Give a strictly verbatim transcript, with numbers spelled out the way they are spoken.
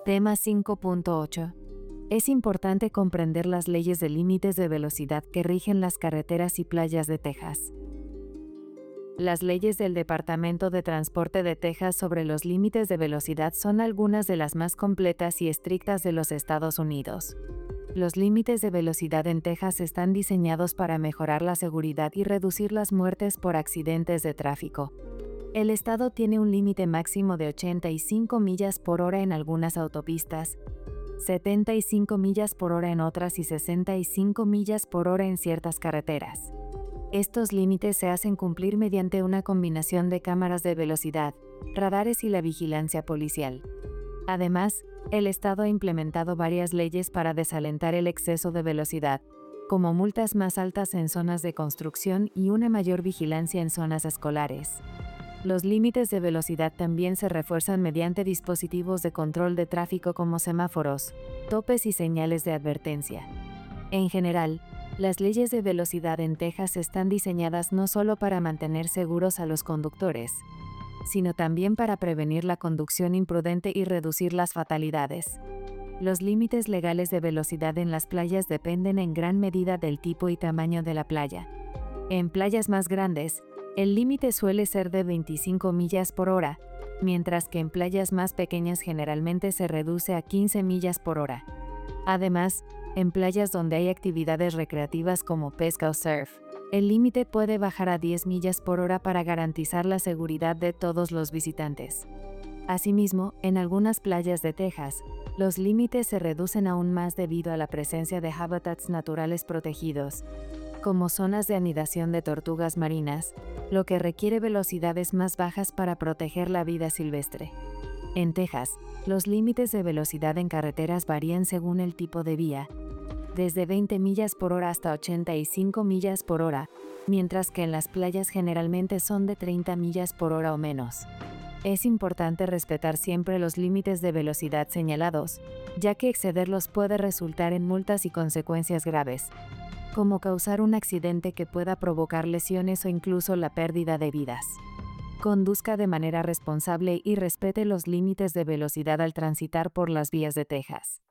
Tema cinco punto ocho. Es importante comprender las leyes de límites de velocidad que rigen las carreteras y playas de Texas. Las leyes del Departamento de Transporte de Texas sobre los límites de velocidad son algunas de las más completas y estrictas de los Estados Unidos. Los límites de velocidad en Texas están diseñados para mejorar la seguridad y reducir las muertes por accidentes de tráfico. El estado tiene un límite máximo de ochenta y cinco millas por hora en algunas autopistas, setenta y cinco millas por hora en otras y sesenta y cinco millas por hora en ciertas carreteras. Estos límites se hacen cumplir mediante una combinación de cámaras de velocidad, radares y la vigilancia policial. Además, el estado ha implementado varias leyes para desalentar el exceso de velocidad, como multas más altas en zonas de construcción y una mayor vigilancia en zonas escolares. Los límites de velocidad también se refuerzan mediante dispositivos de control de tráfico como semáforos, topes y señales de advertencia. En general, las leyes de velocidad en Texas están diseñadas no solo para mantener seguros a los conductores, sino también para prevenir la conducción imprudente y reducir las fatalidades. Los límites legales de velocidad en las playas dependen en gran medida del tipo y tamaño de la playa. En playas más grandes, el límite suele ser de veinticinco millas por hora, mientras que en playas más pequeñas generalmente se reduce a quince millas por hora. Además, en playas donde hay actividades recreativas como pesca o surf, el límite puede bajar a diez millas por hora para garantizar la seguridad de todos los visitantes. Asimismo, en algunas playas de Texas, los límites se reducen aún más debido a la presencia de hábitats naturales protegidos, como zonas de anidación de tortugas marinas, lo que requiere velocidades más bajas para proteger la vida silvestre. En Texas, los límites de velocidad en carreteras varían según el tipo de vía, desde veinte millas por hora hasta ochenta y cinco millas por hora, mientras que en las playas generalmente son de treinta millas por hora o menos. Es importante respetar siempre los límites de velocidad señalados, ya que excederlos puede resultar en multas y consecuencias graves, como causar un accidente que pueda provocar lesiones o incluso la pérdida de vidas. Conduzca de manera responsable y respete los límites de velocidad al transitar por las vías de Texas.